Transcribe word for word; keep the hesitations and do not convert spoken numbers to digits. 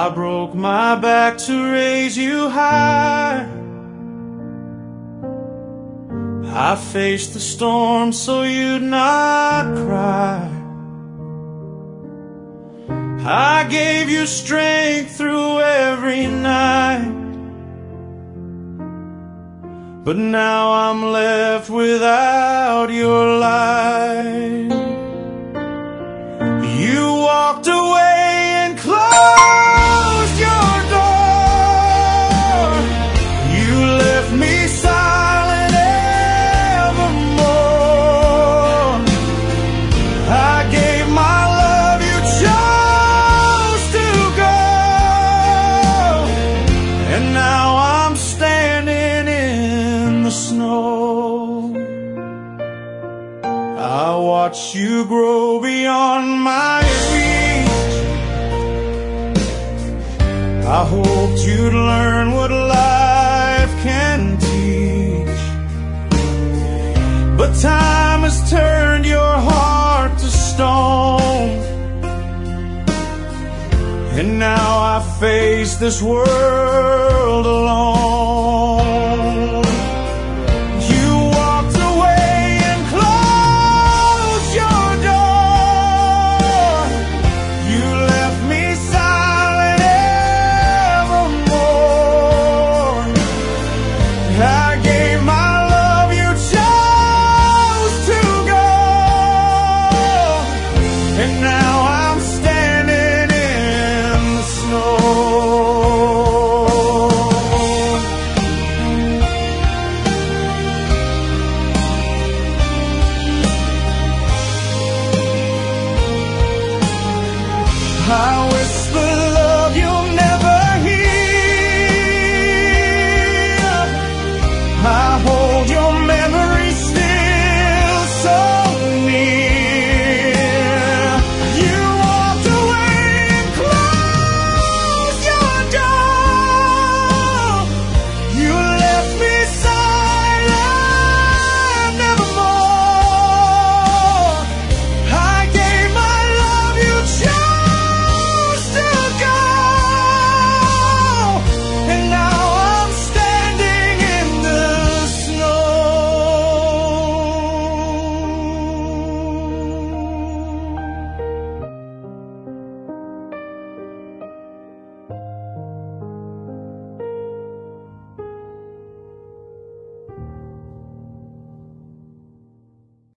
I broke my back to raise you high. I faced the storm so you'd not cry. I gave you strength through every night. But now I'm left without your light. You walked away and closed your door. You left me silent evermore. I gave my love, you chose to go. And now I'm standing in the snow. I watched you grow beyond my reach. I hoped you'd learn what life can teach. But time has turned your heart to stone. And now I face this world